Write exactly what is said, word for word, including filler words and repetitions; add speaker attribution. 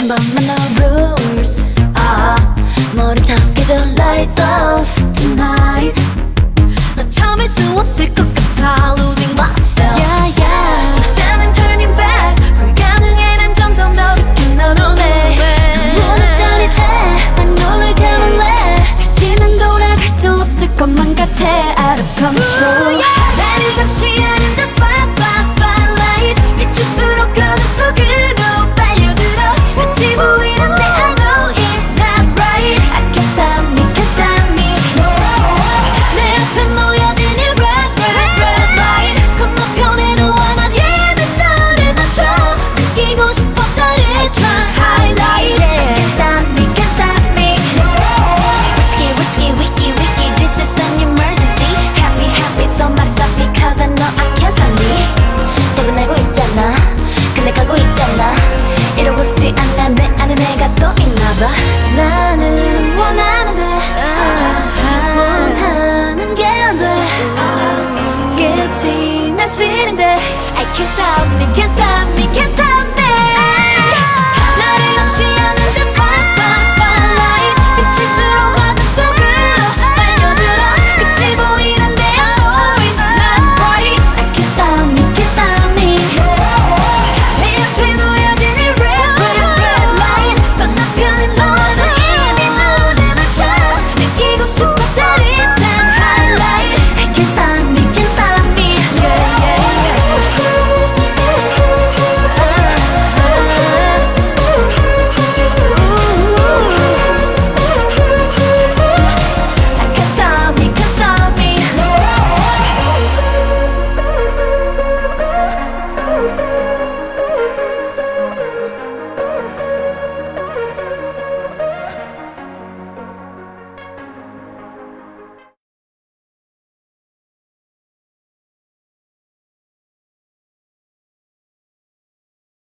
Speaker 1: 번만 no rules. 아, 머리 탁해져 lights off tonight. 너 참을 수 없을 것 같아 losing myself. Yeah, yeah. 이제는 turning back. 불가능해 난 점점 더 깊게 널 원해. 너무나 짜릿해. 난 눈을 감을래. 다시는 돌아갈 수 없을 것만 같아 out of control. 나를 감시 하는 저 spot spot spotlight. 비출수록 어둠 속으로 빨려들어. 같이 보이는데 I know it's not right. I can't stop me, can't stop me. 내 앞에 놓여진 이 red red red light. 건너편에 너와 난 예배 너를 맞춰. 느끼고 싶어 짜릿한 highlight. I can't stop me, can't stop me. Risky risky wicky wicky this is an emergency. Happy happy somebody stop me cause I know I can't stop me. 답은 알고 있잖아. 근데 가고 있잖아. 이러고 싶지 않아. 내 안에 내가 또 있나봐. 나는 원하는데 원하는 게 안 돼. 끝이 난 싫은데 I can't stop me, can't stop me, can't